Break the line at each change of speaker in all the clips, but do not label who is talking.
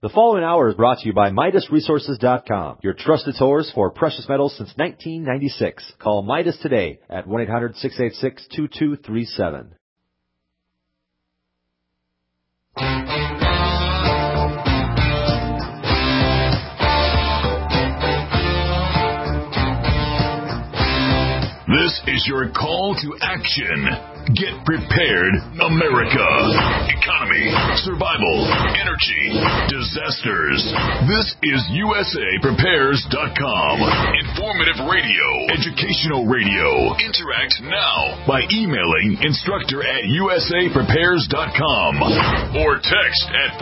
The following hour is brought to you by MidasResources.com, your trusted source for precious metals since 1996. Call Midas today at 1-800-686-2237.
This is your call to action. Get prepared, America. Economy, survival, energy, disasters. This is USAPrepares.com. Informative radio, educational radio. Interact now by emailing instructor@USAPrepares.com or text at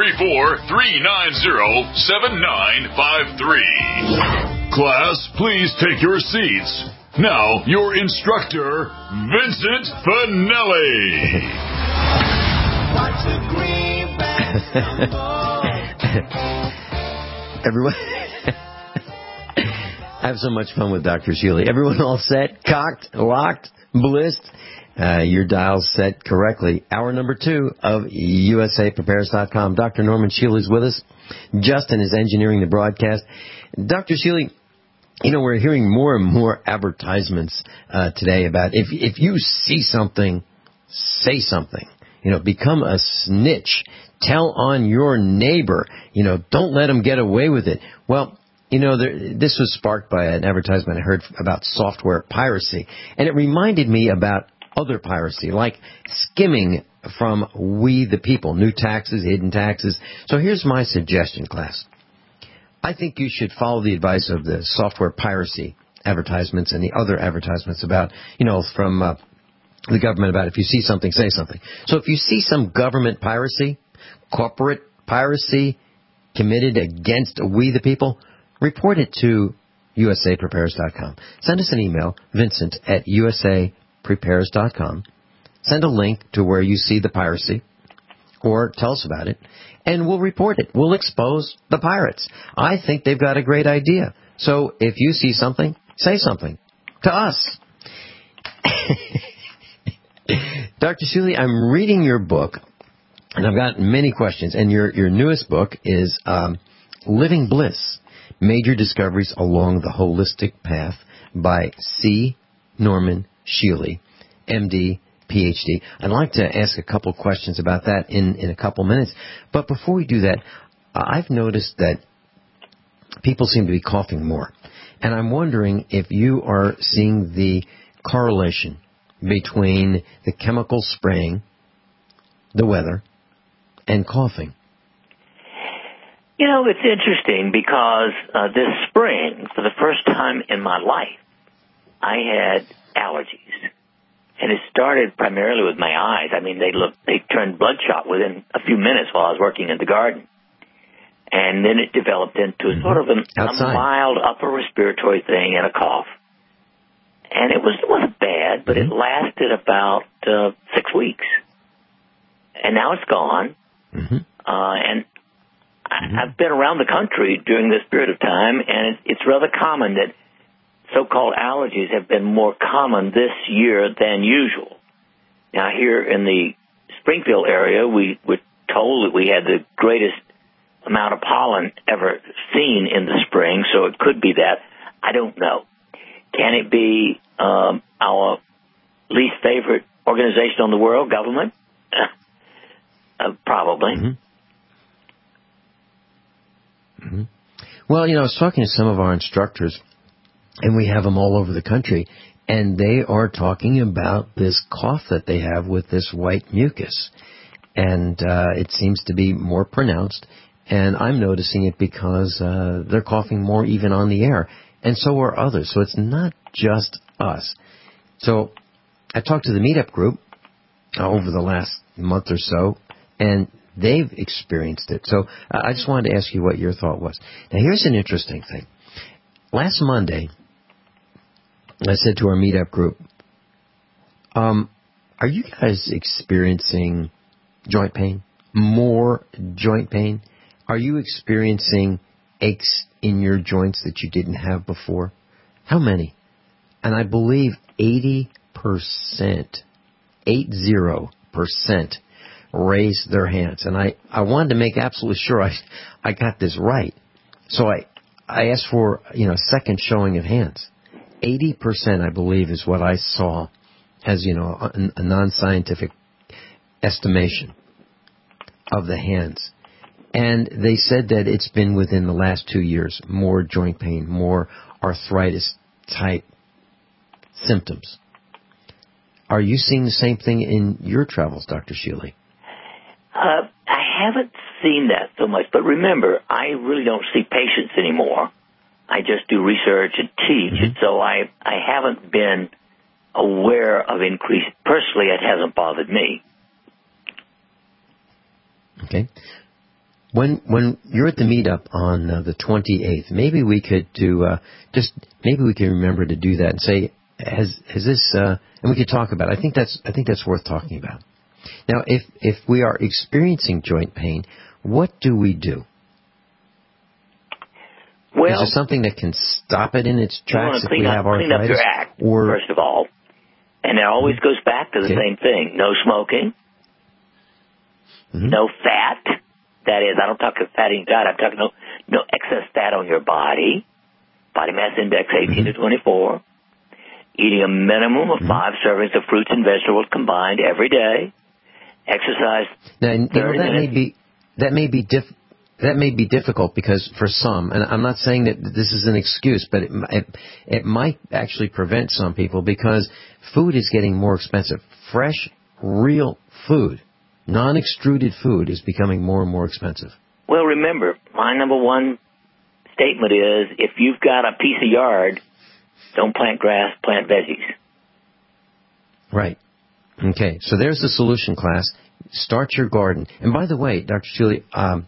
434-390-7953. Class, please take your seats. Now, your instructor, Vincent Finelli.
Everyone, I have so much fun with Dr. Shealy. Everyone all set, cocked, locked, blissed. Your dial's set correctly. Hour number 2 of USAPrepares.com. Dr. Norman Shealy is with us. Justin is engineering the broadcast. Dr. Shealy, you know, we're hearing more and more advertisements today about if you see something, say something. You know, become a snitch. Tell on your neighbor. You know, don't let them get away with it. Well, you know, this was sparked by an advertisement I heard about software piracy. And it reminded me about other piracy, like skimming from we the people, new taxes, hidden taxes. So here's my suggestion, class. I think you should follow the advice of the software piracy advertisements and the other advertisements about, you know, from the government about if you see something, say something. So if you see some government piracy, corporate piracy committed against we the people, report it to USAPrepares.com. Send us an email, Vincent@USAPrepares.com. Send a link to where you see the piracy or tell us about it. And we'll report it. We'll expose the pirates. I think they've got a great idea. So if you see something, say something to us. Dr. Shealy, I'm reading your book, and I've got many questions. And your newest book is Living Bliss, Major Discoveries Along the Holistic Path by C. Norman Shealy, M.D., PhD. I'd like to ask a couple questions about that in a couple minutes. But before we do that, I've noticed that people seem to be coughing more. And I'm wondering if you are seeing the correlation between the chemical spraying, the weather, and coughing.
You know, it's interesting because this spring, for the first time in my life, I had allergies. And it started primarily with my eyes. I mean, they turned bloodshot within a few minutes while I was working in the garden. And then it developed into sort of a mild upper respiratory thing and a cough. And it wasn't bad, but it lasted about 6 weeks. And now it's gone. And I've been around the country during this period of time, and it's rather common that so-called allergies have been more common this year than usual. Now, here in the Springfield area, we were told that we had the greatest amount of pollen ever seen in the spring, so it could be that. I don't know. Can it be our least favorite organization in the world, government? Probably.
Well, you know, I was talking to some of our instructors, and we have them all over the country, and they are talking about this cough that they have with this white mucus. And it seems to be more pronounced, and I'm noticing it because they're coughing more even on the air, and so are others. So it's not just us. So I talked to the meetup group over the last month or so, and they've experienced it. So I just wanted to ask you what your thought was. Now, here's an interesting thing. Last Monday, I said to our meetup group, are you guys experiencing joint pain? More joint pain? Are you experiencing aches in your joints that you didn't have before? How many? And I believe 80%, 80%, raise their hands. And I wanted to make absolutely sure I got this right. So I asked for, a second showing of hands. 80%, I believe, is what I saw as, a non-scientific estimation of the hands. And they said that it's been within the last 2 years, more joint pain, more arthritis-type symptoms. Are you seeing the same thing in your travels, Dr. Shealy?
I haven't seen that so much, but remember, I really don't see patients anymore. I just do research and teach, and so I haven't been aware of increase. Personally, it hasn't bothered me.
Okay. When you're at the meetup on the 28th, maybe we could do maybe we can remember to do that and say, has this and we could talk about it. I think that's worth talking about. Now, if we are experiencing joint pain, what do we do?
Well,
is there something that can stop it in its tracks if we have arthritis?
Clean up your act, first of all. And it always goes back to the same thing. No smoking. No fat. That is, I don't talk about fatty diet. I'm talking no excess fat on your body. Body mass index 18 to 24. Eating a minimum of 5 servings of fruits and vegetables combined every day. Exercise 30 minutes.
That may be difficult because for some, and I'm not saying that this is an excuse, but it might actually prevent some people because food is getting more expensive. Fresh, real food, non-extruded food is becoming more and more expensive.
Well, remember, my number one statement is if you've got a piece of yard, don't plant grass, plant veggies.
Right. Okay, so there's the solution class. Start your garden. And by the way, Dr. Shealy,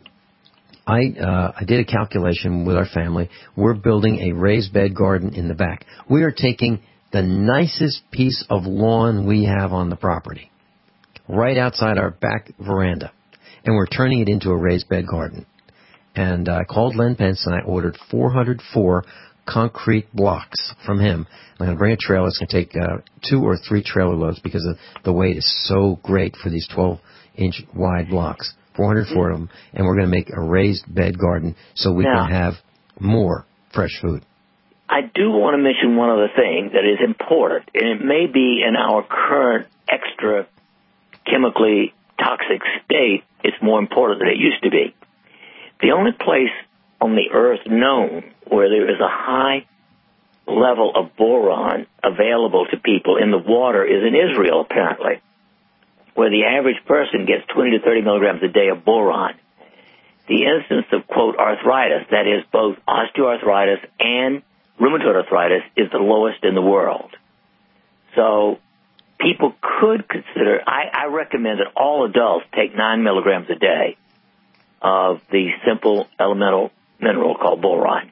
I did a calculation with our family. We're building a raised bed garden in the back. We are taking the nicest piece of lawn we have on the property, right outside our back veranda, and we're turning it into a raised bed garden. And I called Len Pence and I ordered 404 concrete blocks from him. I'm going to bring a trailer. It's going to take 2 or 3 trailer loads because the weight is so great for these 12-inch wide blocks. 404 of them, and we're going to make a raised bed garden so we can have more fresh food.
I do want to mention one other thing that is important, and it may be in our current extra chemically toxic state, it's more important than it used to be. The only place on the earth known where there is a high level of boron available to people in the water is in Israel, apparently, where the average person gets 20 to 30 milligrams a day of boron. The incidence of, quote, arthritis, that is both osteoarthritis and rheumatoid arthritis, is the lowest in the world. So people could consider, I recommend that all adults take 9 milligrams a day of the simple elemental mineral called boron.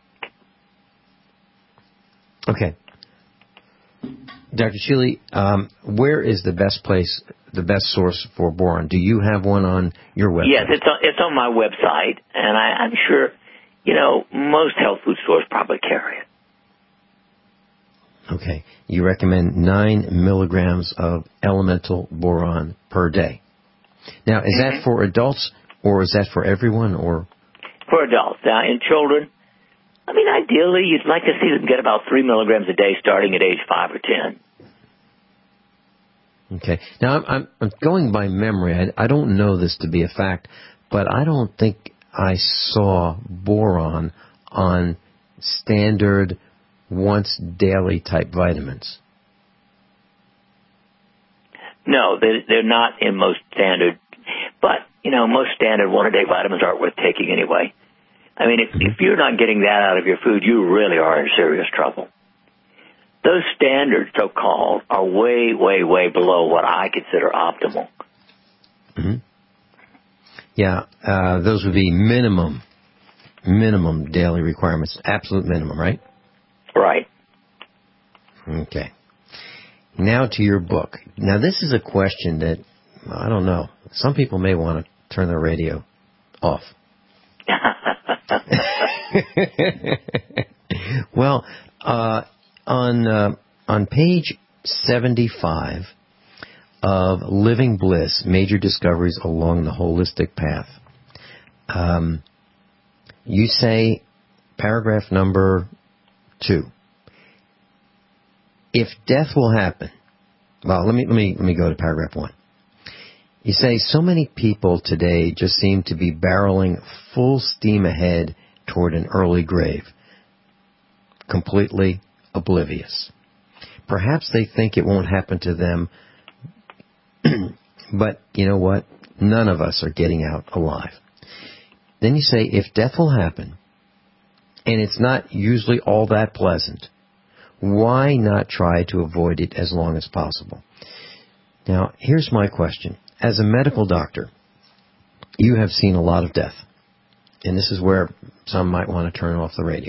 Okay. Dr. Shealy, where is the best place, the best source for boron? Do you have one on your website?
Yes, it's on my website, and I'm sure, most health food stores probably carry it.
Okay. You recommend 9 milligrams of elemental boron per day. Now, is that for adults, or is that for everyone, or?
For adults. Now, in children, ideally, you'd like to see them get about 3 milligrams a day starting at age 5 or 10.
Okay. Now, I'm going by memory. I don't know this to be a fact, but I don't think I saw boron on standard once daily type vitamins.
No, they're not in most standard. But, most standard one-a-day vitamins aren't worth taking anyway. If you're not getting that out of your food, you really are in serious trouble. Those standards, so-called, are way, way, way below what I consider optimal.
Mm-hmm. Yeah, those would be minimum daily requirements, absolute minimum, right?
Right.
Okay. Now to your book. Now, this is a question that, I don't know, some people may want to turn their radio off. Well, on page 75 of Living Bliss, Major Discoveries Along the Holistic Path. You say, paragraph number 2, if death will happen, well, let me go to paragraph 1. You say, so many people today just seem to be barreling full steam ahead toward an early grave, completely oblivious. Perhaps they think it won't happen to them, but you know what? None of us are getting out alive. Then you say, if death will happen, and it's not usually all that pleasant, why not try to avoid it as long as possible? Now, here's my question. As a medical doctor, you have seen a lot of death. And this is where some might want to turn off the radio.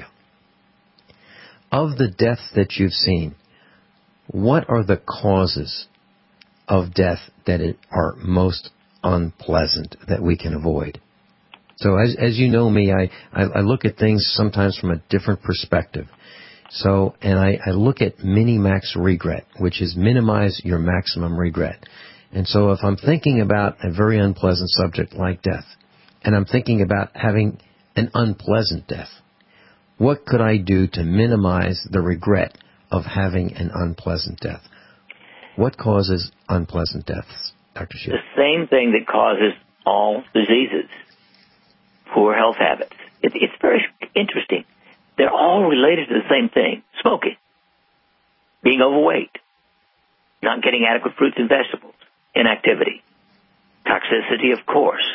Of the deaths that you've seen, what are the causes of death that are most unpleasant that we can avoid? So as you know me, I look at things sometimes from a different perspective. So, and I look at mini-max regret, which is minimize your maximum regret. And so if I'm thinking about a very unpleasant subject like death, and I'm thinking about having an unpleasant death, what could I do to minimize the regret of having an unpleasant death? What causes unpleasant deaths, Dr. Sheila?
The same thing that causes all diseases, poor health habits. It's very interesting. They're all related to the same thing. Smoking, being overweight, not getting adequate fruits and vegetables, inactivity, toxicity, of course.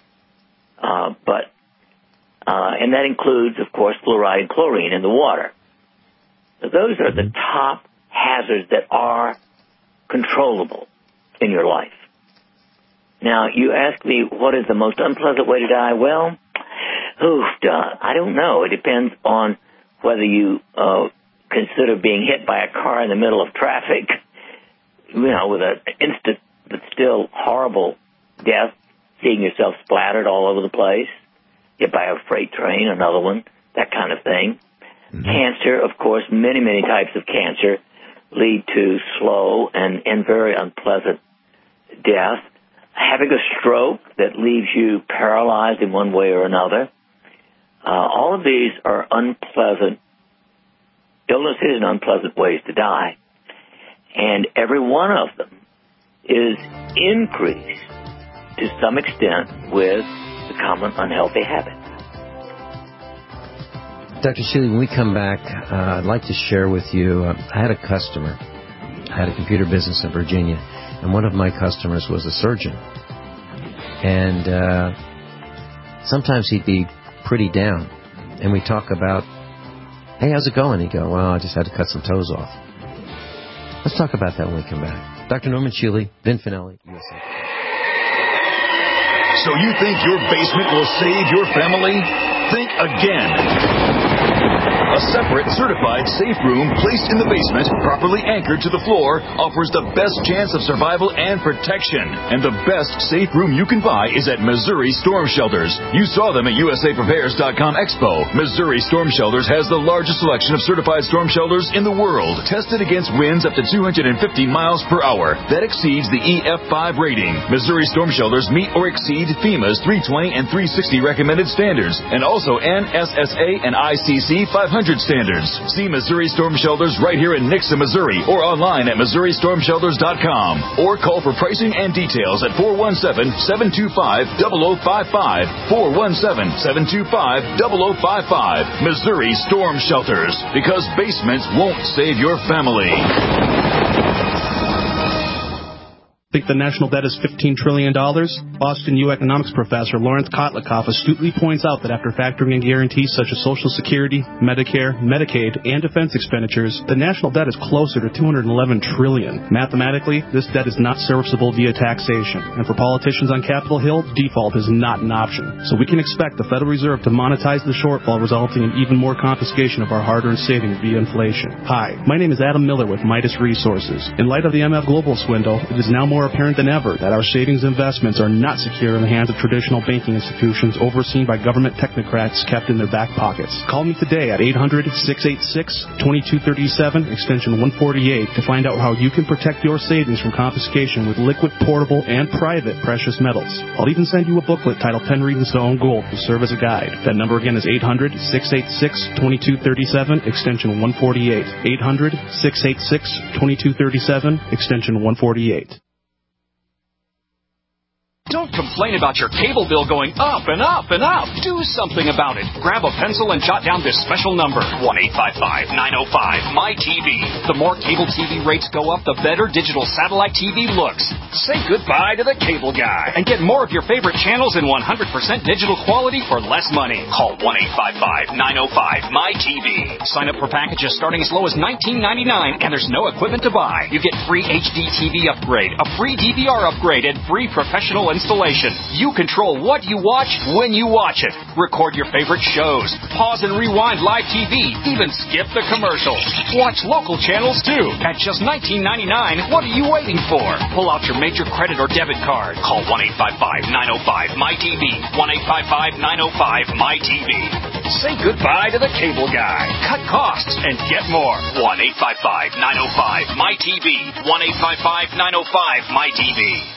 And that includes, of course, fluoride and chlorine in the water. So those are the top hazards that are controllable in your life. Now, you ask me, what is the most unpleasant way to die? Well, I don't know. It depends on whether you consider being hit by a car in the middle of traffic, with an instant but still horrible death, seeing yourself splattered all over the place, hit by a freight train, another one, that kind of thing. Mm-hmm. Cancer, of course, many, many types of cancer lead to slow and very unpleasant death. Having a stroke that leaves you paralyzed in one way or another. All of these are unpleasant illnesses and unpleasant ways to die. And every one of them is increased to some extent with the common unhealthy habit.
Dr. Sheely, when we come back, I'd like to share with you, I had a customer. I had a computer business in Virginia, and one of my customers was a surgeon. And sometimes he'd be pretty down, and we talk about, hey, how's it going? He'd go, well, I just had to cut some toes off. Let's talk about that when we come back. Dr. Norman Sheely, Vin Finelli, USA.
So you think your basement will save your family? Think again. A separate, certified safe room placed in the basement, properly anchored to the floor, offers the best chance of survival and protection. And the best safe room you can buy is at Missouri Storm Shelters. You saw them at USAPrepares.com Expo. Missouri Storm Shelters has the largest selection of certified storm shelters in the world, tested against winds up to 250 miles per hour. That exceeds the EF5 rating. Missouri Storm Shelters meet or exceed FEMA's 320 and 360 recommended standards, and also NSSA and ICC 500 standards. See Missouri Storm Shelters right here in Nixa, Missouri, or online at MissouriStormShelters.com. Or call for pricing and details at 417-725-0055. 417-725-0055. Missouri Storm Shelters. Because basements won't save your family.
Think the national debt is $15 trillion? Boston U economics professor Lawrence Kotlikoff astutely points out that after factoring in guarantees such as Social Security, Medicare, Medicaid, and defense expenditures, the national debt is closer to $211 trillion. Mathematically, this debt is not serviceable via taxation, and for politicians on Capitol Hill, default is not an option. So we can expect the Federal Reserve to monetize the shortfall, resulting in even more confiscation of our hard-earned savings via inflation. Hi, my name is Adam Miller with Midas Resources. In light of the MF Global swindle, it is now more apparent than ever that our savings investments are not secure in the hands of traditional banking institutions overseen by government technocrats kept in their back pockets. Call me today at 800-686-2237, extension 148, to find out how you can protect your savings from confiscation with liquid, portable, and private precious metals. I'll even send you a booklet titled 10 Reasons to Own Gold to serve as a guide. That number again is 800-686-2237, extension 148. 800-686-2237, extension 148.
Don't complain about your cable bill going up and up and up. Do something about it. Grab a pencil and jot down this special number, 1-855-905-MY-TV. The more cable TV rates go up, the better digital satellite TV looks. Say goodbye to the cable guy and get more of your favorite channels in 100% digital quality for less money. Call 1-855-905-MY-TV. Sign up for packages starting as low as $19.99, and there's no equipment to buy. You get free HD TV upgrade, a free DVR upgrade, and free professional installation. You control what you watch when you watch it. Record your favorite shows. Pause and rewind live TV. Even skip the commercials. Watch local channels too. At just $19.99, what are you waiting for? Pull out your major credit or debit card. Call 1-855-905-MY-TV. 1-855-905-MY-TV. Say goodbye to the cable guy. Cut costs and get more. 1-855-905-MY-TV. 1-855-905-MY-TV.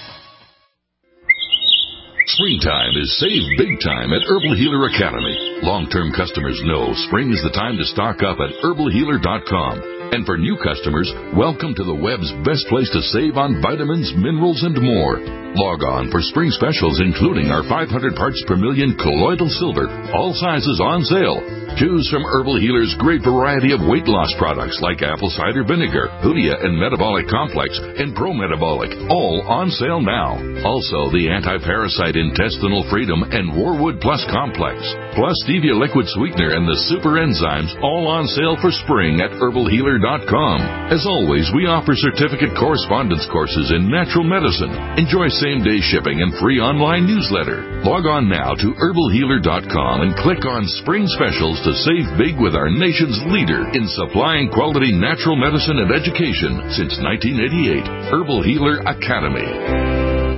Springtime is save big time at Herbal Healer Academy. Long-term customers know spring is the time to stock up at herbalhealer.com. And for new customers, welcome to the web's best place to save on vitamins, minerals, and more. Log on for spring specials, including our 500 parts per million colloidal silver, all sizes on sale. Choose from Herbal Healer's great variety of weight loss products like apple cider vinegar, Hoodia and Metabolic Complex, and Pro-Metabolic, all on sale now. Also, the anti-parasite intestinal freedom and Warwood Plus Complex, plus stevia liquid sweetener and the super enzymes, all on sale for spring at herbalhealer.com. As always, we offer certificate correspondence courses in natural medicine. Enjoy same-day shipping and free online newsletter. Log on now to herbalhealer.com and click on Spring Specials to save big with our nation's leader in supplying quality natural medicine and education since 1988, Herbal Healer Academy.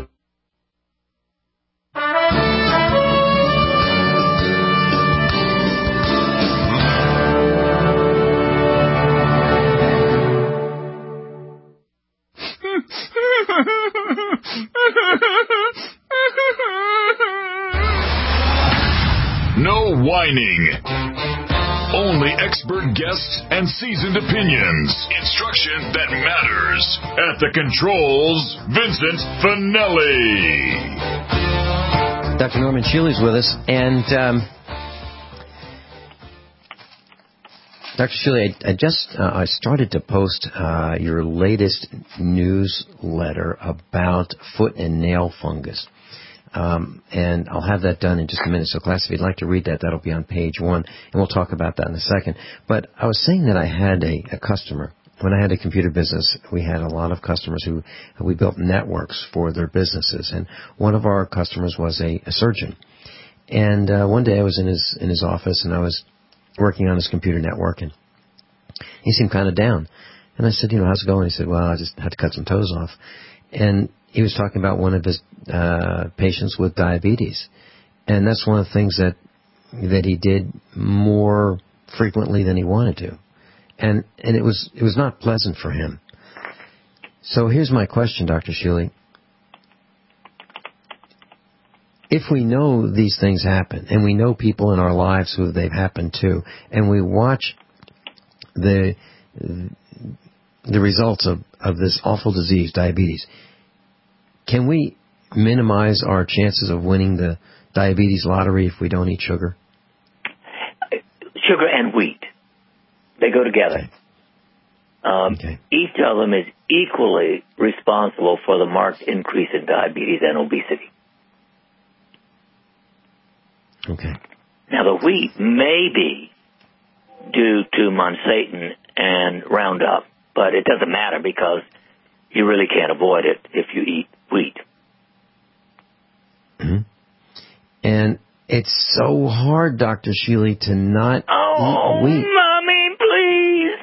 No whining. Only expert guests and seasoned opinions. Instruction that matters. At the controls, Vincent Finelli.
Dr. Norman Shealy's with us, and Dr. Shealy, I started to post your latest newsletter about foot and nail fungus. And I'll have that done in just a minute. So, class, if you'd like to read that, that'll be on page 1, and we'll talk about that in a second. But I was saying that I had a customer. When I had a computer business, we had a lot of customers who we built networks for their businesses. And one of our customers was a surgeon. And one day I was in his office, and I was working on his computer network, and he seemed kind of down. And I said, how's it going? He said, well, I just had to cut some toes off. And he was talking about one of his patients with diabetes. And that's one of the things that he did more frequently than he wanted to. And it was not pleasant for him. So here's my question, Dr. Shealy. If we know these things happen, and we know people in our lives who they've happened to, and we watch the results of this awful disease, diabetes, can we minimize our chances of winning the diabetes lottery if we don't eat sugar?
Sugar and wheat. They go together.
Okay.
Each of them is equally responsible for the marked increase in diabetes and obesity.
Okay.
Now, the wheat may be due to Monsanto and Roundup, but it doesn't matter because you really can't avoid it if you eat wheat.
Mm-hmm. And it's so hard, Dr. Shealy, to not eat wheat.
Mommy, please.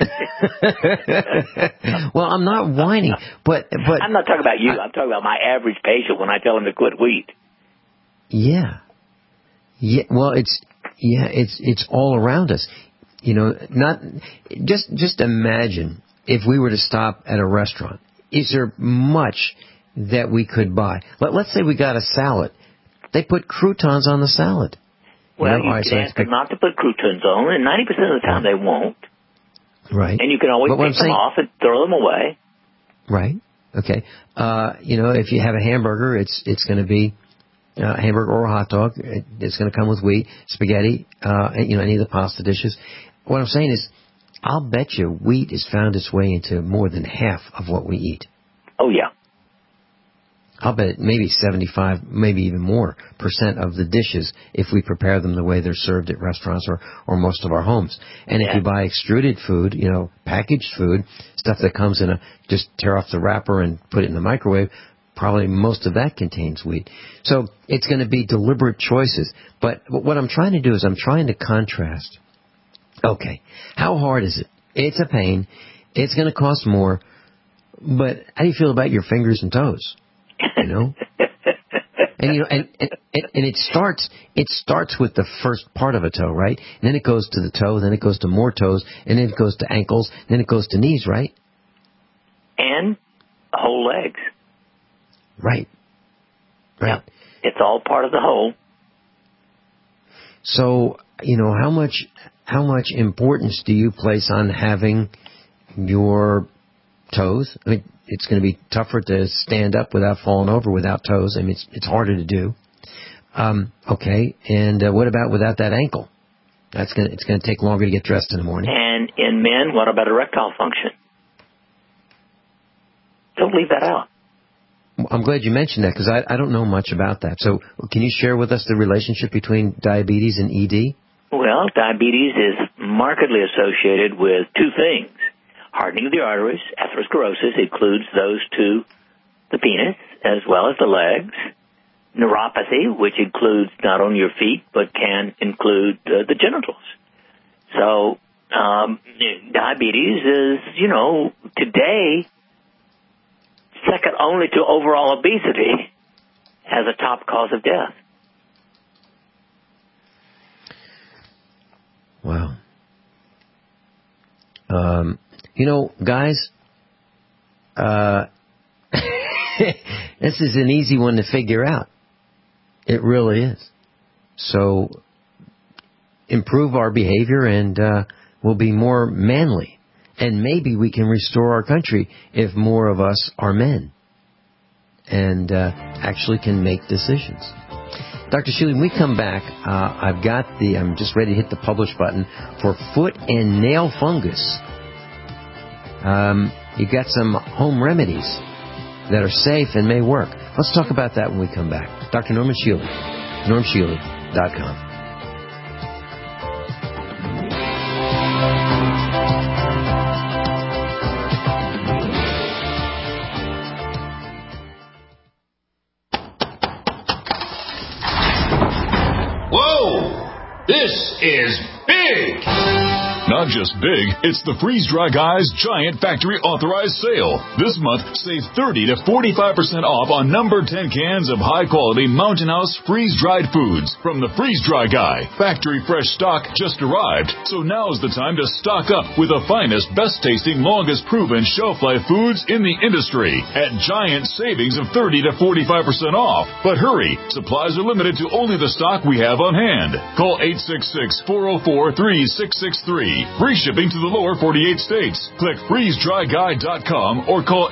Well, I'm not whining, but
I'm not talking about you. I'm talking about my average patient when I tell him to quit wheat.
Yeah. Well, it's all around us. You know, not just imagine if we were to stop at a restaurant. Is there much that we could buy? Let's say we got a salad. They put croutons on the salad.
Well, you can ask them not to put croutons on, and 90% of the time they won't.
Right.
And you can always take them off and throw them away. Right.
Okay. You know, if you have a hamburger, it's going to be a hamburger or a hot dog. It's going to come with wheat, spaghetti, you know, any of the pasta dishes. What I'm saying is, I'll bet you wheat has found its way into more than half of what we eat.
Oh, yeah.
I'll bet maybe 75, maybe even more % of the dishes if we prepare them the way they're served at restaurants or most of our homes. And if you buy extruded food, you know, packaged food, stuff that comes in just tear off the wrapper and put it in the microwave, probably most of that contains wheat. So it's going to be deliberate choices. But what I'm trying to do is I'm trying to contrast. Okay, how hard is it? It's a pain. It's going to cost more. But how do you feel about your fingers and toes? You know, and you know, and it starts with the first part of a toe, right? And then it goes to the toe, then it goes to more toes, and then it goes to ankles, then it goes to knees, right?
And whole legs.
Right.
Yeah. It's all part of the whole.
So, you know, how much importance do you place on having your toes? I mean, it's going to be tougher to stand up without falling over without toes. I mean, it's harder to do. Okay, and what about without that ankle? It's going to take longer to get dressed in the morning.
And in men, what about erectile function? Don't leave that out.
I'm glad you mentioned that because I don't know much about that. So can you share with us the relationship between diabetes and ED?
Well, diabetes is markedly associated with two things. Hardening of the arteries, atherosclerosis, includes those to the penis as well as the legs. Neuropathy, which includes not only your feet but can include the genitals. So diabetes is, you know, today second only to overall obesity as a top cause of death.
Wow. You know, guys, this is an easy one to figure out. It really is. So improve our behavior and we'll be more manly. And maybe we can restore our country if more of us are men and actually can make decisions. Dr. Shealy, when we come back, I'm just ready to hit the publish button for foot and nail fungus. You got some home remedies that are safe and may work. Let's talk about that when we come back. Dr. Norman Shealy, normshealy.com.
Whoa! This is big! Not just big, it's the Freeze Dry Guy's Giant Factory Authorized Sale. This month, save 30 to 45% off on number 10 cans of high-quality Mountain House freeze-dried foods from the Freeze Dry Guy. Factory fresh stock just arrived, so now's the time to stock up with the finest, best-tasting, longest-proven shelf-life foods in the industry at giant savings of 30 to 45% off. But hurry, supplies are limited to only the stock we have on hand. Call 866-404-3663. Free shipping to the lower 48 states. Click freezedryguy.com or call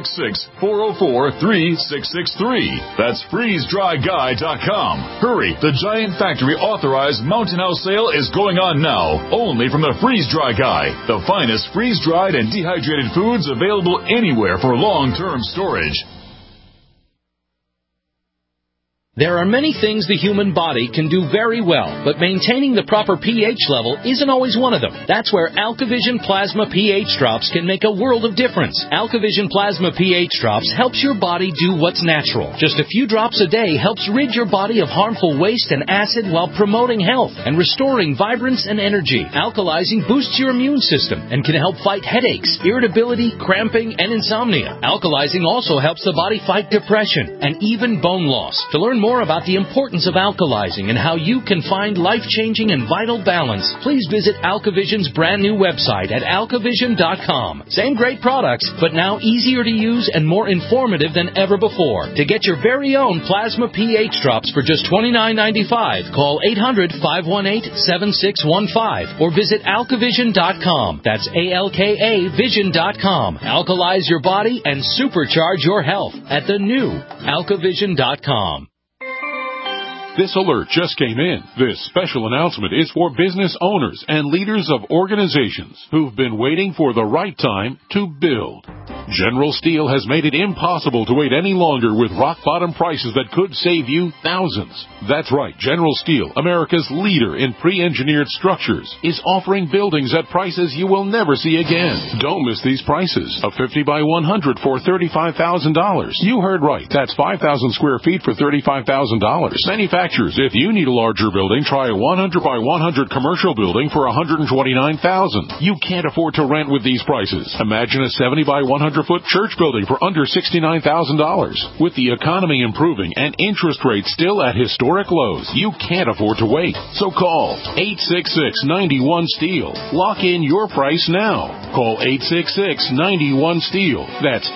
866-404-3663. That's freezedryguy.com. Hurry, the Giant Factory Authorized Mountain House sale is going on now, only from the Freeze Dry Guy, the finest freeze-dried and dehydrated foods available anywhere for long-term storage.
There are many things the human body can do very well, but maintaining the proper pH level isn't always one of them. That's where AlkaVision Plasma pH Drops can make a world of difference. AlkaVision Plasma pH Drops helps your body do what's natural. Just a few drops a day helps rid your body of harmful waste and acid while promoting health and restoring vibrance and energy. Alkalizing boosts your immune system and can help fight headaches, irritability, cramping, and insomnia. Alkalizing also helps the body fight depression and even bone loss. To learn more about the importance of alkalizing and how you can find life-changing and vital balance, please visit AlkaVision's brand new website at alkavision.com. Same great products, but now easier to use and more informative than ever before. To get your very own Plasma pH Drops for just $29.95, call 800-518-7615 or visit alkavision.com. That's ALKA Vision.com. Alkalize your body and supercharge your health at the new alkavision.com.
This alert just came in. This special announcement is for business owners and leaders of organizations who've been waiting for the right time to build. General Steel has made it impossible to wait any longer with rock-bottom prices that could save you thousands. That's right. General Steel, America's leader in pre-engineered structures, is offering buildings at prices you will never see again. Don't miss these prices. A 50 by 100 for $35,000. You heard right. That's 5,000 square feet for $35,000. Manufacturers, if you need a larger building, try a 100 by 100 commercial building for $129,000. You can't afford to rent with these prices. Imagine a 70 by 100-foot church building for under $69,000. With the economy improving and interest rates still at historic lows, you can't afford to wait. So call 866-91-STEEL. Lock in your price now. Call 866-91-STEEL. That's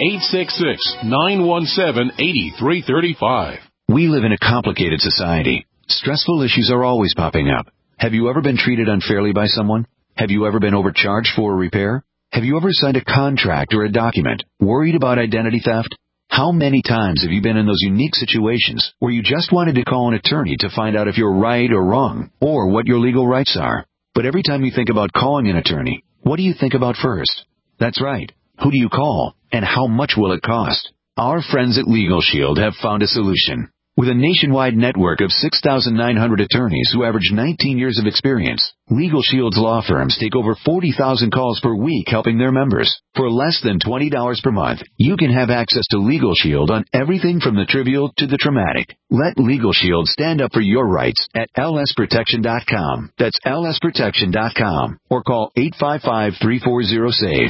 866-917-8335.
We live in a complicated society. Stressful issues are always popping up. Have you ever been treated unfairly by someone? Have you ever been overcharged for a repair? Have you ever signed a contract or a document worried about identity theft? How many times have you been in those unique situations where you just wanted to call an attorney to find out if you're right or wrong, or what your legal rights are? But every time you think about calling an attorney, what do you think about first? That's right. Who do you call, and how much will it cost? Our friends at Legal Shield have found a solution. With a nationwide network of 6,900 attorneys who average 19 years of experience, Legal Shield's law firms take over 40,000 calls per week helping their members. For less than $20 per month, you can have access to Legal Shield on everything from the trivial to the traumatic. Let Legal Shield stand up for your rights at lsprotection.com. That's lsprotection.com. Or call 855-340-SAVE,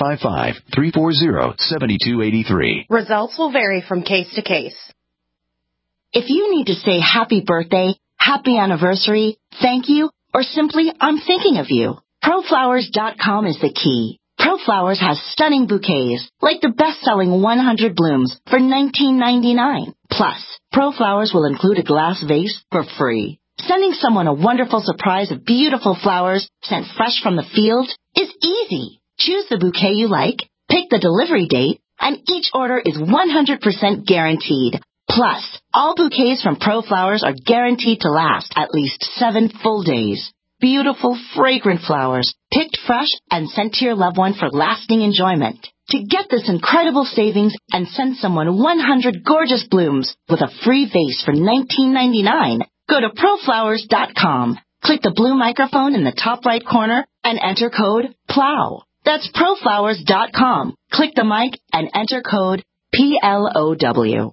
855-340-7283.
Results will vary from case to case. If you need to say happy birthday, happy anniversary, thank you, or simply I'm thinking of you, ProFlowers.com is the key. ProFlowers has stunning bouquets, like the best-selling 100 blooms for $19.99. Plus, ProFlowers will include a glass vase for free. Sending someone a wonderful surprise of beautiful flowers sent fresh from the field is easy. Choose the bouquet you like, pick the delivery date, and each order is 100% guaranteed. Plus, all bouquets from ProFlowers are guaranteed to last at least 7 full days. Beautiful, fragrant flowers, picked fresh and sent to your loved one for lasting enjoyment. To get this incredible savings and send someone 100 gorgeous blooms with a free vase for $19.99, go to ProFlowers.com. Click the blue microphone in the top right corner and enter code PLOW. That's ProFlowers.com. Click the mic and enter code PLOW.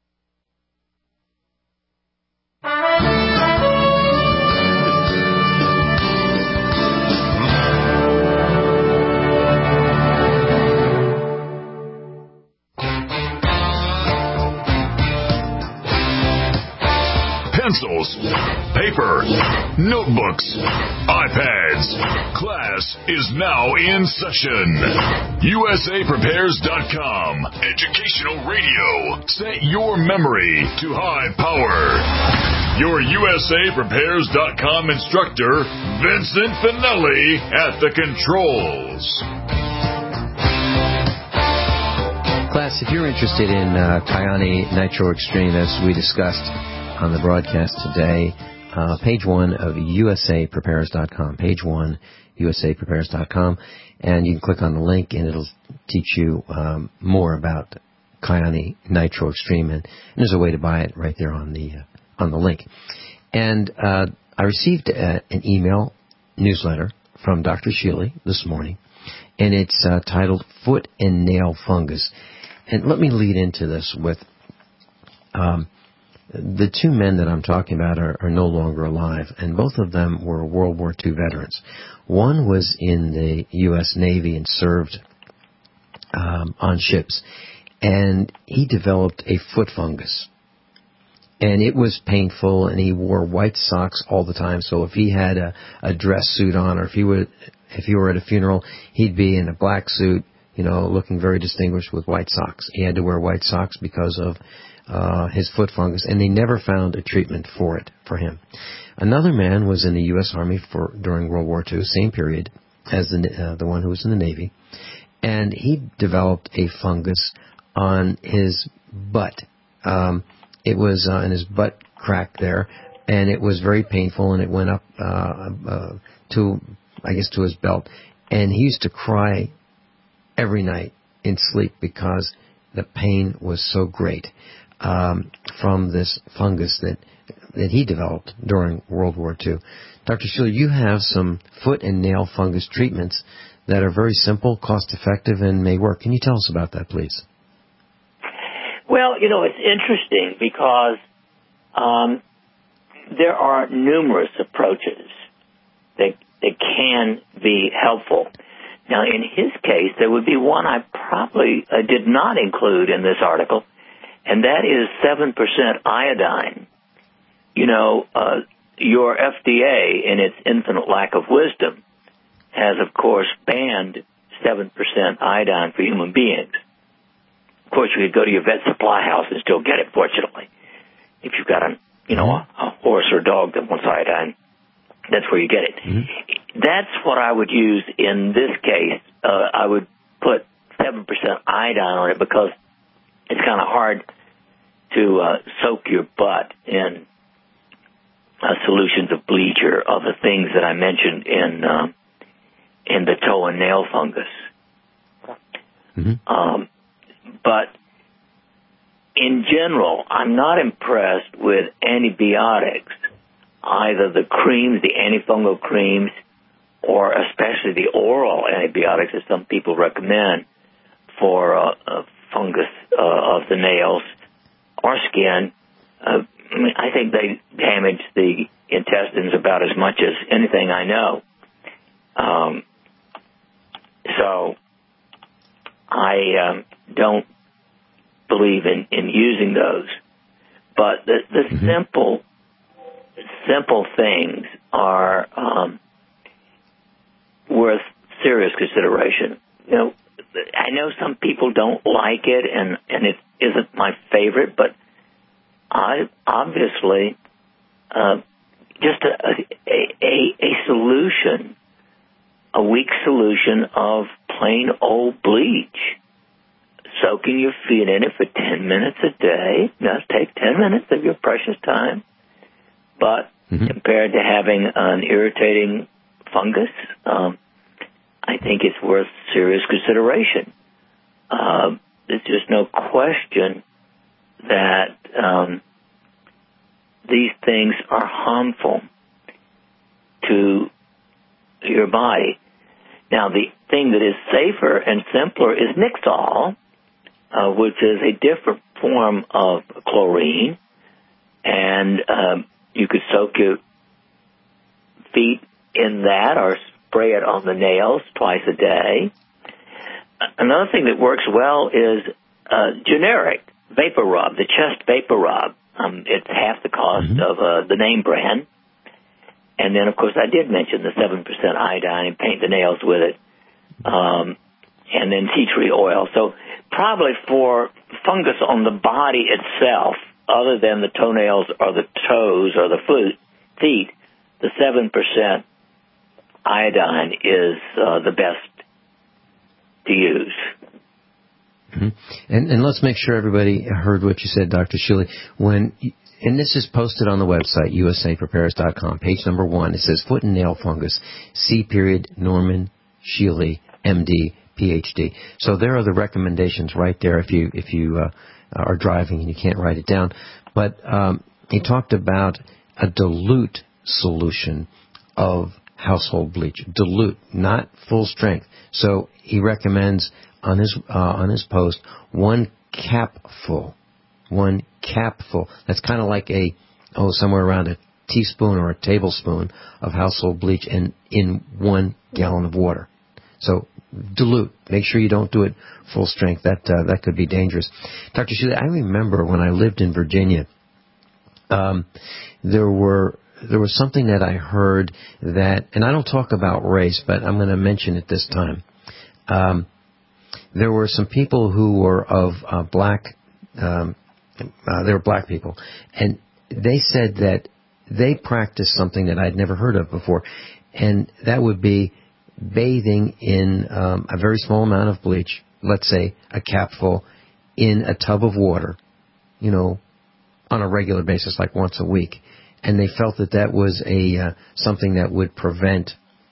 Pencils, paper, notebooks, iPads. Class is now in session. USAPrepares.com. Educational radio. Set your memory to high power. Your USAPrepares.com instructor, Vincent Finelli, at the controls.
Class, if you're interested in Kyani Nitro Extreme, as we discussed on the broadcast today, page 1 of USAPrepares.com, page 1, USAPrepares.com, and you can click on the link and it'll teach you more about Kyani Nitro Extreme, and there's a way to buy it right there on the link. And I received an email newsletter from Dr. Shealy this morning, and it's titled Foot and Nail Fungus. And let me lead into this with the two men that I'm talking about are no longer alive, and both of them were World War II veterans. One was in the U.S. Navy and served on ships, and he developed a foot fungus. And it was painful, and he wore white socks all the time. So if he had a dress suit on, or if he were at a funeral, he'd be in a black suit, looking very distinguished with white socks. He had to wear white socks because of his foot fungus, and they never found a treatment for him. Another man was in the U.S. Army during World War II, same period as the one who was in the Navy, and he developed a fungus on his butt. It was in his butt crack there, and it was very painful, and it went up to his belt. And he used to cry every night in sleep because the pain was so great from this fungus that he developed during World War II. Dr. Shealy, you have some foot and nail fungus treatments that are very simple, cost-effective, and may work. Can you tell us about that, please?
Well, it's interesting because there are numerous approaches that can be helpful. Now, in his case, there would be one I probably did not include in this article, and that is 7% iodine. Your FDA, in its infinite lack of wisdom, has, of course, banned 7% iodine for human beings. Of course, you could go to your vet supply house and still get it, fortunately. If you've got a horse or a dog that wants iodine, that's where you get it. Mm-hmm. That's what I would use in this case. I would put 7% iodine on it because it's kind of hard to soak your butt in solutions of bleach or other things that I mentioned in the toe and nail fungus. Mm-hmm. But in general, I'm not impressed with antibiotics, either the creams, the antifungal creams, or especially the oral antibiotics that some people recommend for fungus of the nails or skin. I think they damage the intestines about as much as anything I know. So I don't believe in using those. But the mm-hmm. simple things are worth serious consideration. I know some people don't like it, and it isn't my favorite, but I obviously just a solution, a weak solution of plain old bleach. Soaking your feet in it for 10 minutes a day. Now, take 10 minutes of your precious time. But mm-hmm. compared to having an irritating fungus, I think it's worth serious consideration. There's just no question that these things are harmful to your body. Now, the thing that is safer and simpler is Nixol, which is a different form of chlorine, and you could soak your feet in that or spray it on the nails twice a day. Another thing that works well is generic Vapor Rub, the chest Vapor Rub. It's half the cost mm-hmm. of the name brand. And then, of course, I did mention the 7% iodine and paint the nails with it. And then tea tree oil. So probably for fungus on the body itself, other than the toenails or the toes or the feet, the 7% iodine is the best to use.
Mm-hmm. And let's make sure everybody heard what you said, Dr. Shealy. And this is posted on the website, usaprepares.com, page number 1. It says foot and nail fungus, C. Norman Shealy, MD, PhD. So there are the recommendations right there if you are driving and you can't write it down. But he talked about a dilute solution of household bleach. Dilute, not full strength. So he recommends on his post 1 capful. 1 capful. That's kind of like somewhere around a teaspoon or a tablespoon of household bleach and in 1 gallon of water. So dilute. Make sure you don't do it full strength. That could be dangerous. Dr. Shealy, I remember when I lived in Virginia, there was something that I heard that, and I don't talk about race, but I'm going to mention it this time. There were some people who were of black. They were black people, and they said that they practiced something that I'd never heard of before, and that would be bathing in a very small amount of bleach, let's say a capful, in a tub of water, on a regular basis, like once a week. And they felt that was something that would prevent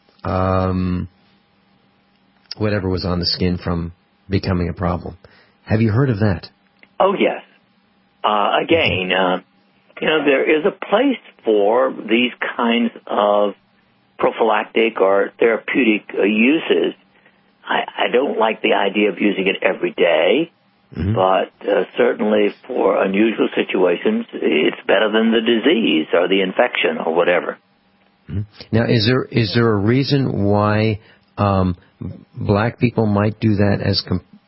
whatever was on the skin from becoming a problem. Have you heard of that?
Oh, yes. Again, there is a place for these kinds of prophylactic or therapeutic uses. I don't like the idea of using it every day, but certainly for unusual situations, it's better than the disease or the infection or whatever.
Now, is there a reason why black people might do that as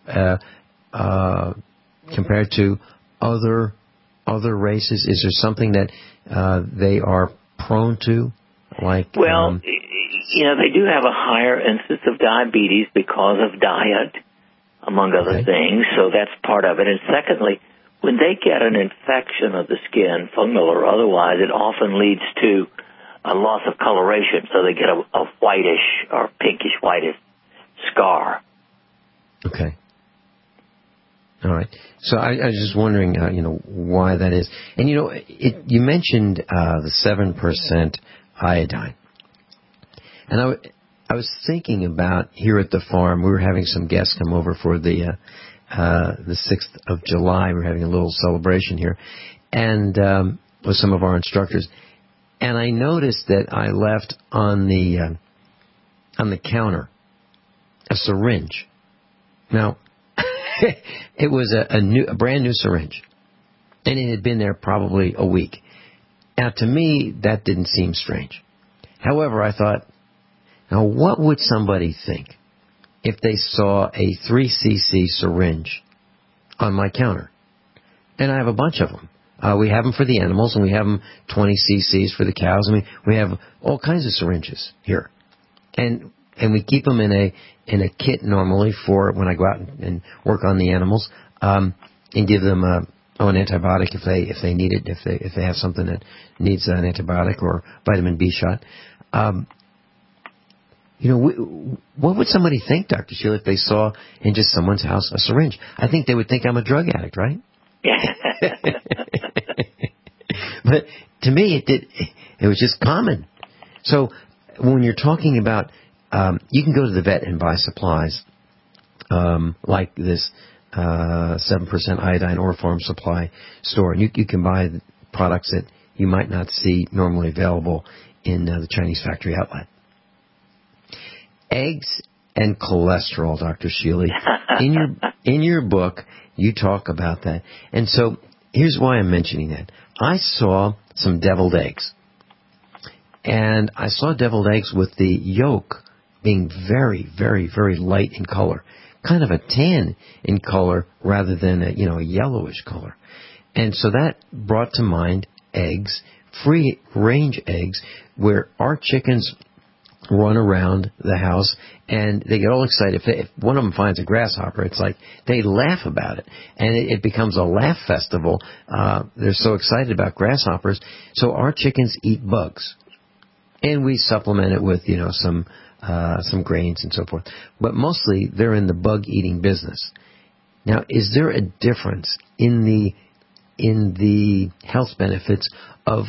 compared to other races? Is there something that they are prone to? They
do have a higher incidence of diabetes because of diet, among other things, so that's part of it. And secondly, when they get an infection of the skin, fungal or otherwise, it often leads to a loss of coloration, so they get a whitish or pinkish whitish scar.
Okay. All right. So I was just wondering, why that is. And, you mentioned the 7% iodine. And I was thinking about here at the farm, we were having some guests come over for the 6th of July. We were having a little celebration here, and with some of our instructors. And I noticed that I left on the counter a syringe. Now, it was a brand new syringe, and it had been there probably a week. Now, to me, that didn't seem strange. However, I thought, now what would somebody think if they saw a 3 cc syringe on my counter? And I have a bunch of them. We have them for the animals, and we have them 20 cc's for the cows. I mean, we have all kinds of syringes here, and we keep them in a kit normally for when I go out and work on the animals, and give them an antibiotic if they need it, if they have something that needs an antibiotic or vitamin B shot. What would somebody think, Dr. Shealy, if they saw in just someone's house a syringe? I think they would think I'm a drug addict, right? But to me, it was just common. So when you're talking about, you can go to the vet and buy supplies like this 7% iodine or farm supply store. And you can buy products that you might not see normally available in the Chinese factory outlet. Eggs and cholesterol, Dr. Shealy. In your book, you talk about that. And so here's why I'm mentioning that. I saw some deviled eggs. And I saw deviled eggs with the yolk being very, very, very light in color. Kind of a tan in color rather than a yellowish color. And so that brought to mind eggs, free-range eggs, where our chickens run around the house and they get all excited. If one of them finds a grasshopper, it's like they laugh about it, and it becomes a laugh festival. They're so excited about grasshoppers. So our chickens eat bugs, and we supplement it with some grains and so forth. But mostly they're in the bug eating business. Now, is there a difference in the health benefits of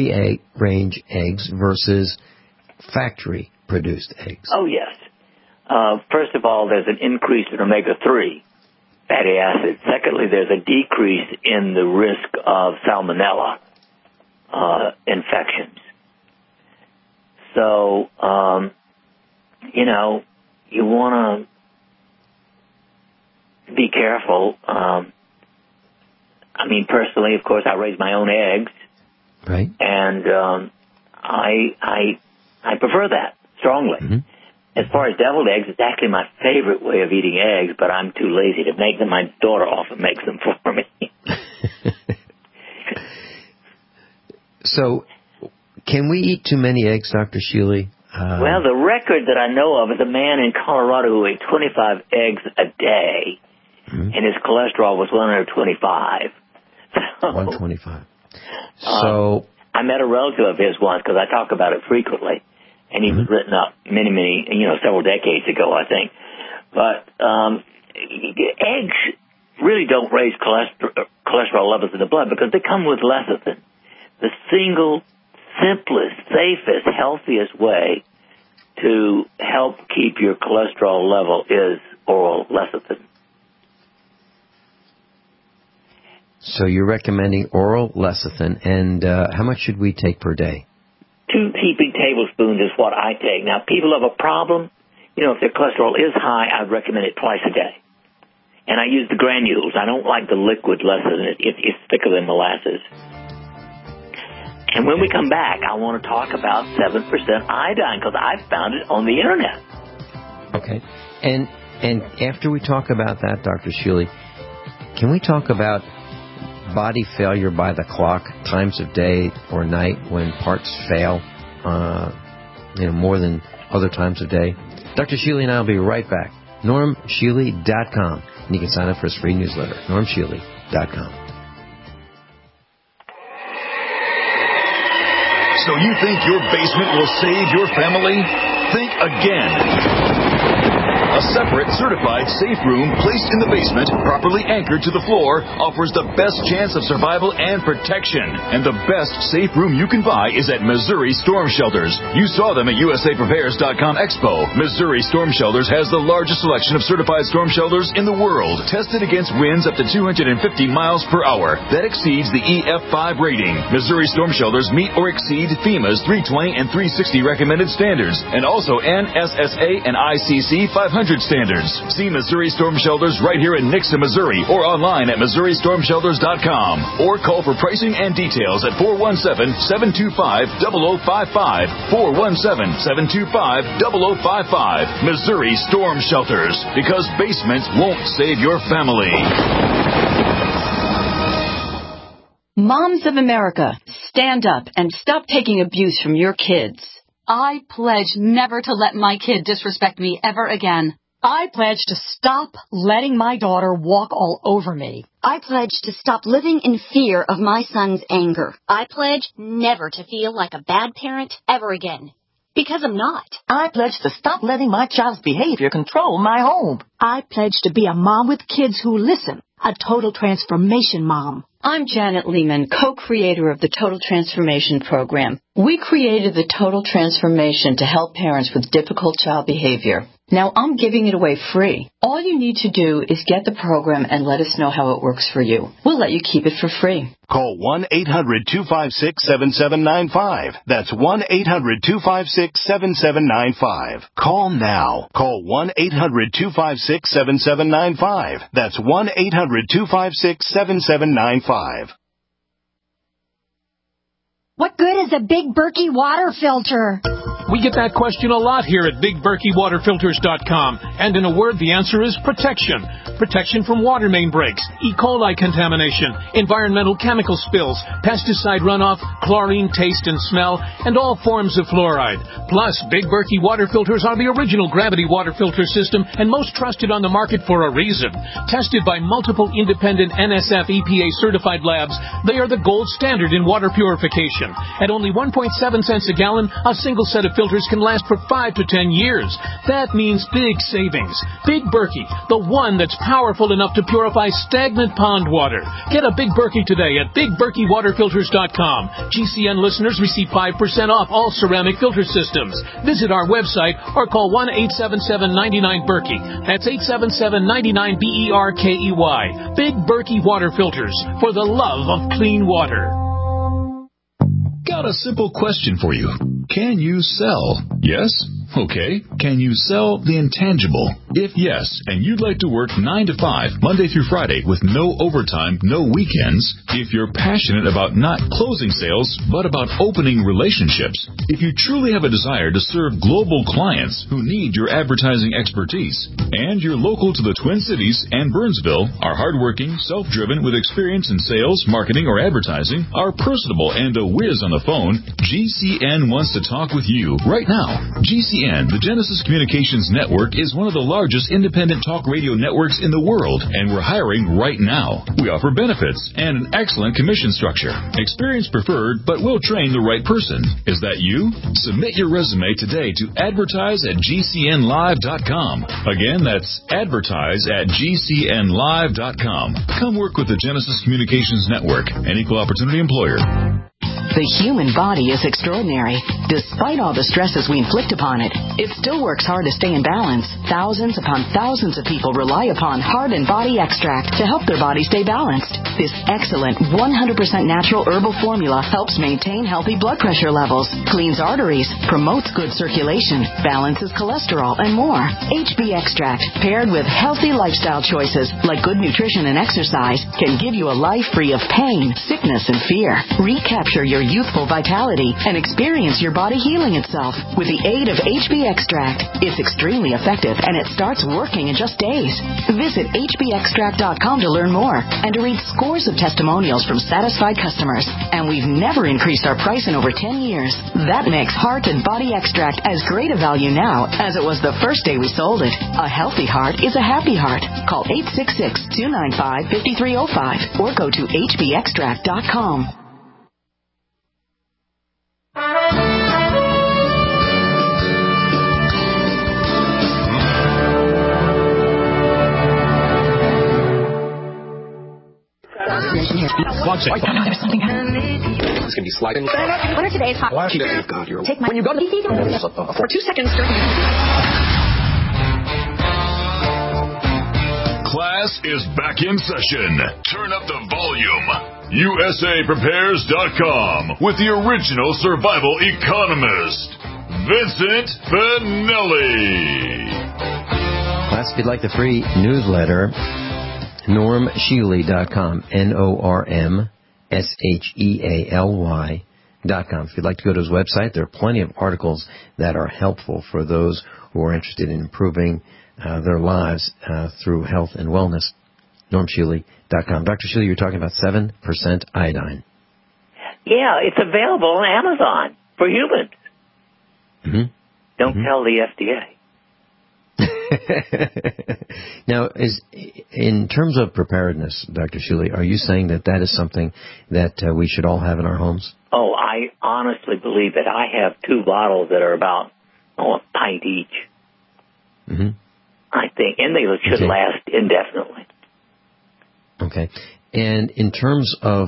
free range eggs versus factory produced eggs?
Oh, yes. first of all, there's an increase in omega-3 fatty acids. Secondly, there's a decrease in the risk of salmonella infections. So, you want to be careful. Personally, of course, I raise my own eggs.
Right.
And I prefer that strongly.
Mm-hmm.
As far as deviled eggs, it's actually my favorite way of eating eggs, but I'm too lazy to make them. My daughter often makes them for me.
So, can we eat too many eggs, Dr. Shealy?
Well, the record that I know of is a man in Colorado who ate 25 eggs a day, and his cholesterol was 125.
125. So
I met a relative of his once because I talk about it frequently, and he was written up many, several decades ago, I think. But eggs really don't raise cholesterol levels in the blood because they come with lecithin. The single, simplest, safest, healthiest way to help keep your cholesterol level is oral lecithin.
So you're recommending oral lecithin, and how much should we take per day?
2 heaping tablespoons is what I take. Now, people have a problem. If their cholesterol is high, I'd recommend it twice a day. And I use the granules. I don't like the liquid lecithin. It's thicker than molasses. And when we come back, I want to talk about 7% iodine because I found it on the Internet.
Okay. And after we talk about that, Dr. Shealy, can we talk about body failure by the clock, times of day or night when parts fail, more than other times of day? Dr. Shealy and I will be right back. NormShealy.com. And you can sign up for his free newsletter, NormShealy.com.
So you think your basement will save your family? Think again. A separate, certified safe room placed in the basement, properly anchored to the floor, offers the best chance of survival and protection. And the best safe room you can buy is at Missouri Storm Shelters. You saw them at USAPrepares.com Expo. Missouri Storm Shelters has the largest selection of certified storm shelters in the world, tested against winds up to 250 miles per hour. That exceeds the EF5 rating. Missouri Storm Shelters meet or exceed FEMA's 320 and 360 recommended standards, and also NSSA and ICC 500 standards. See Missouri Storm Shelters right here in Nixa, Missouri, or online at MissouriStormShelters.com. Or call for pricing and details at 417-725-0055. 417-725-0055. Missouri Storm Shelters. Because basements won't save your family.
Moms of America, stand up and stop taking abuse from your kids.
I pledge never to let my kid disrespect me ever again.
I pledge to stop letting my daughter walk all over me.
I pledge to stop living in fear of my son's anger.
I pledge never to feel like a bad parent ever again. Because I'm not.
I pledge to stop letting my child's behavior control my home.
I pledge to be a mom with kids who listen. A total transformation mom.
I'm Janet Lehman, co-creator of the Total Transformation Program. We created the Total Transformation to help parents with difficult child behavior. Now I'm giving it away free. All you need to do is get the program and let us know how it works for you. We'll let you keep it for free.
Call 1-800-256-7795. That's 1-800-256-7795. Call now. Call 1-800-256-7795. That's 1-800-256-7795.
What good is a Big Berkey water filter?
We get that question a lot here at BigBerkeyWaterFilters.com. And in a word, the answer is protection. Protection from water main breaks, E. coli contamination, environmental chemical spills, pesticide runoff, chlorine taste and smell, and all forms of fluoride. Plus, Big Berkey water filters are the original gravity water filter system and most trusted on the market for a reason. Tested by multiple independent NSF EPA certified labs, they are the gold standard in water purification. At only 1.7 cents a gallon, a single set of filters can last for 5 to 10 years. That means big savings. Big Berkey, the one that's powerful enough to purify stagnant pond water. Get a Big Berkey today at BigBerkeyWaterFilters.com. GCN listeners receive 5% off all ceramic filter systems. Visit our website or call 1-877-99-BERKEY. That's 877-99-BERKEY. Big Berkey Water Filters, for the love of clean water.
Got a simple question for you. Can you sell? Yes? Okay. Can you sell the intangible? If yes, and you'd like to work 9 to 5, Monday through Friday, with no overtime, no weekends, if you're passionate about not closing sales, but about opening relationships, if you truly have a desire to serve global clients who need your advertising expertise, and you're local to the Twin Cities and Burnsville, are hardworking, self-driven, with experience in sales, marketing, or advertising, are personable and a whiz on the phone, GCN wants to talk with you right now. GCN, the Genesis Communications Network, is one of the largest independent talk radio networks in the world, and we're hiring right now. We offer benefits and an excellent commission structure. Experience preferred, but we'll train the right person. Is that you? Submit your resume today to advertise@gcnlive.com. Again, that's advertise@gcnlive.com. Come work with the Genesis Communications Network, an equal opportunity employer.
The human body is extraordinary. Despite all the stresses we inflict upon it, it still works hard to stay in balance. Thousands upon thousands of people rely upon Heart and Body Extract to help their body stay balanced. This excellent 100% natural herbal formula helps maintain healthy blood pressure levels, cleans arteries, promotes good circulation, balances cholesterol, and more. HB Extract, paired with healthy lifestyle choices like good nutrition and exercise, can give you a life free of pain, sickness, and fear. Recapture your youthful vitality and experience your body healing itself with the aid of HB Extract. It's extremely effective, and it starts working in just days. Visit hbextract.com to learn more and to read scores of testimonials from satisfied customers. And we've never increased our price in over 10 years. That makes Heart and Body Extract as great a value now as it was the first day we sold it. A healthy heart is a happy heart. Call 866-295-5305 or go to hbextract.com.
There's something happening. It's going to be sliding. What are today's hot? Take my... When you go to the... For 2 seconds.
Class is back in session. Turn up the volume. USAPrepares.com with the original survival economist, Vincent Finelli.
Class, if you'd like the free newsletter, normshealy.com, NORMSHEALY.com. If you'd like to go to his website, there are plenty of articles that are helpful for those who are interested in improving their lives through health and wellness. normshealy.com. Dr. Shealy, you're talking about 7% iodine.
Yeah, it's available on Amazon for humans.
Mm-hmm.
Don't tell the FDA.
Now, in terms of preparedness, Dr. Shealy, are you saying that that is something that we should all have in our homes?
Oh, I honestly believe it. I have 2 bottles that are about a pint each.
Mm-hmm.
I think, and they should last indefinitely.
Okay. And in terms of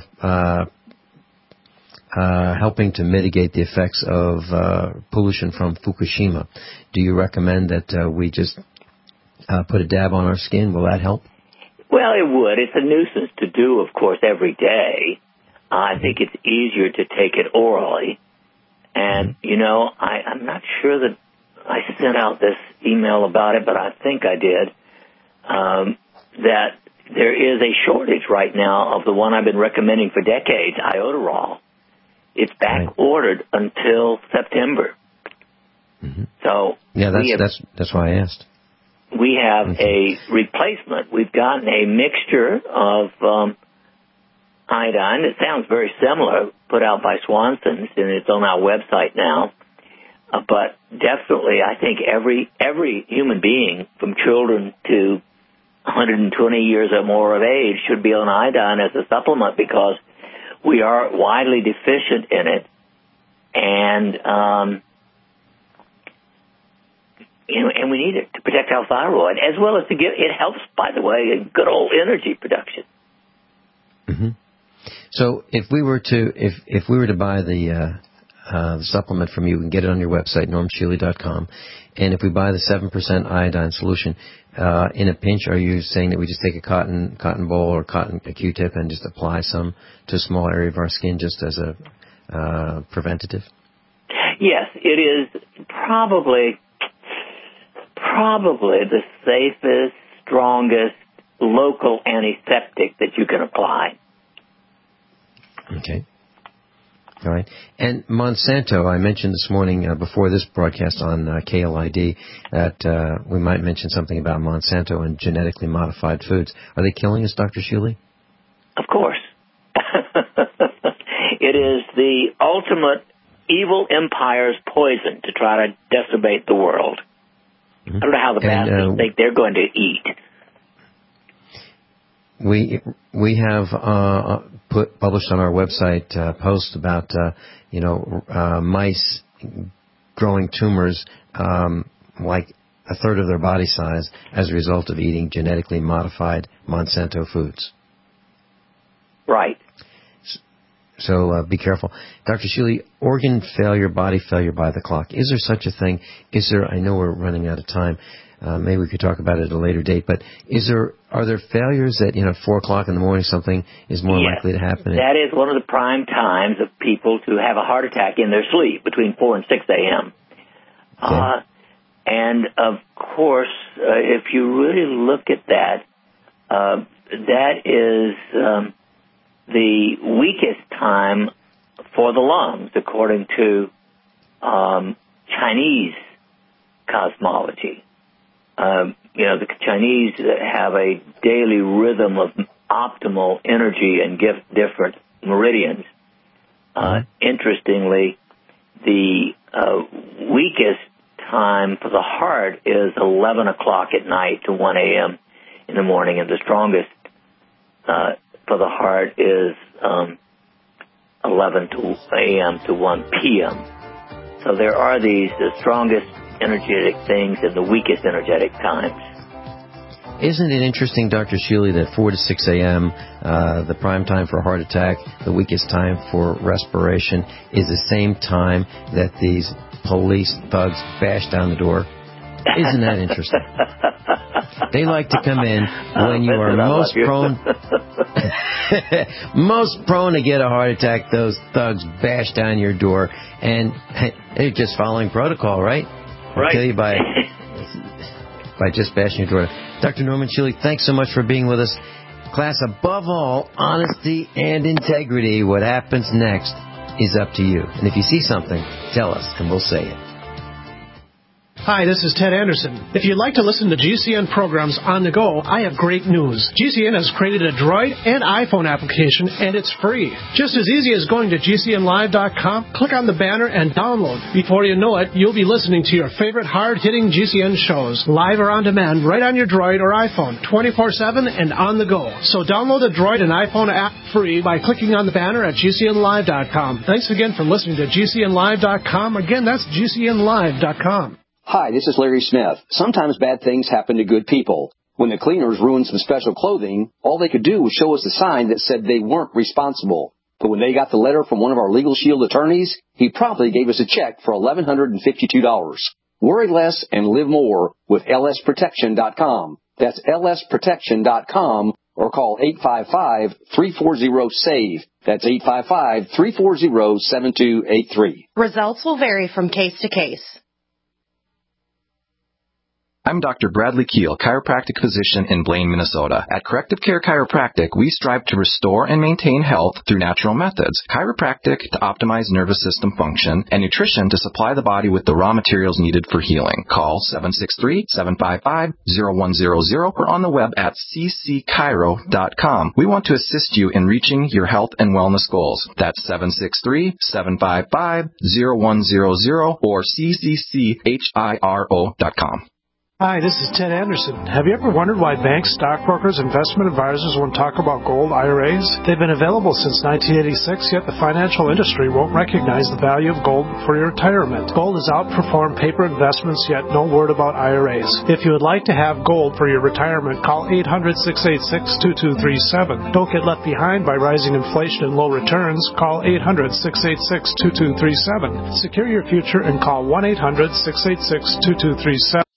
helping to mitigate the effects of pollution from Fukushima, do you recommend that we just put a dab on our skin? Will that help?
Well, it would. It's a nuisance to do, of course, every day. I think it's easier to take it orally. And, you know, I'm not sure that I sent out this email about it, but I think I did, that there is a shortage right now of the one I've been recommending for decades, iodoral. It's back ordered until September.
Mm-hmm.
So
yeah, that's why I asked.
We have a replacement. We've gotten a mixture of iodine. It sounds very similar, put out by Swanson's, and it's on our website now. But definitely, I think every human being, from children to 120 years or more of age, should be on iodine as a supplement because we are widely deficient in it. And and we need it to protect our thyroid, as well as it helps, by the way, in good old energy production.
Mm-hmm. So if we were to buy the supplement from you, we can get it on your website, normshealy.com. And if we buy the 7% iodine solution, in a pinch, are you saying that we just take a cotton ball or a Q-tip and just apply some to a small area of our skin just as a preventative?
Yes, it is probably the safest, strongest local antiseptic that you can apply.
Okay. All right. And Monsanto, I mentioned this morning before this broadcast on KLID that we might mention something about Monsanto and genetically modified foods. Are they killing us, Dr. Shealy?
Of course. It is the ultimate evil empire's poison to try to decimate the world. Mm-hmm. I don't know how the bastards think they're going to eat.
We have published on our website posts about mice growing tumors like a third of their body size as a result of eating genetically modified Monsanto foods.
Right.
So be careful. Dr. Shealy, organ failure, body failure by the clock. Is there such a thing? I know we're running out of time. Maybe we could talk about it at a later date. But are there failures that 4 o'clock in the morning something is more likely to happen?
That is one of the prime times of people to have a heart attack in their sleep, between 4 and 6 a.m. Okay. And of course, if you really look at that, that is the weakest time for the lungs, according to Chinese cosmology. The Chinese have a daily rhythm of optimal energy and different meridians. Interestingly, the weakest time for the heart is 11 o'clock at night to 1 a.m. in the morning, and the strongest for the heart is 11 a.m. to 1 p.m. So there are the strongest energetic things and the weakest energetic times.
Isn't it interesting, Dr. Shealy, that 4 to 6 a.m., the prime time for a heart attack, the weakest time for respiration, is the same time that these police thugs bash down the door? Isn't that interesting? They like to come in when you are most prone to get a heart attack. Those thugs bash down your door, and they're just following protocol, right?
Right.
Kill you by just bashing your door. Dr. Norman Shealy, thanks so much for being with us. Class, above all, honesty and integrity. What happens next is up to you. And if you see something, tell us, and we'll say it.
Hi, this is Ted Anderson. If you'd like to listen to GCN programs on the go, I have great news. GCN has created a Droid and iPhone application, and it's free. Just as easy as going to GCNlive.com, click on the banner, and download. Before you know it, you'll be listening to your favorite hard-hitting GCN shows, live or on demand, right on your Droid or iPhone, 24/7 and on the go. So download the Droid and iPhone app free by clicking on the banner at GCNlive.com. Thanks again for listening to GCNlive.com. Again, that's GCNlive.com.
Hi, this is Larry Smith. Sometimes bad things happen to good people. When the cleaners ruined some special clothing, all they could do was show us a sign that said they weren't responsible. But when they got the letter from one of our Legal Shield attorneys, he promptly gave us a check for $1,152. Worry less and live more with lsprotection.com. That's lsprotection.com, or call 855-340-SAVE. That's 855-340-7283.
Results will vary from case to case.
I'm Dr. Bradley Keel, chiropractic physician in Blaine, Minnesota. At Corrective Care Chiropractic, we strive to restore and maintain health through natural methods. Chiropractic to optimize nervous system function, and nutrition to supply the body with the raw materials needed for healing. Call 763-755-0100 or on the web at ccchiro.com. We want to assist you in reaching your health and wellness goals. That's 763-755-0100 or ccchiro.com.
Hi, this is Ted Anderson. Have you ever wondered why banks, stockbrokers, investment advisors won't talk about gold IRAs? They've been available since 1986, yet the financial industry won't recognize the value of gold for your retirement. Gold has outperformed paper investments, yet no word about IRAs. If you would like to have gold for your retirement, call 800-686-2237. Don't get left behind by rising inflation and low returns. Call 800-686-2237. Secure your future and call 1-800-686-2237.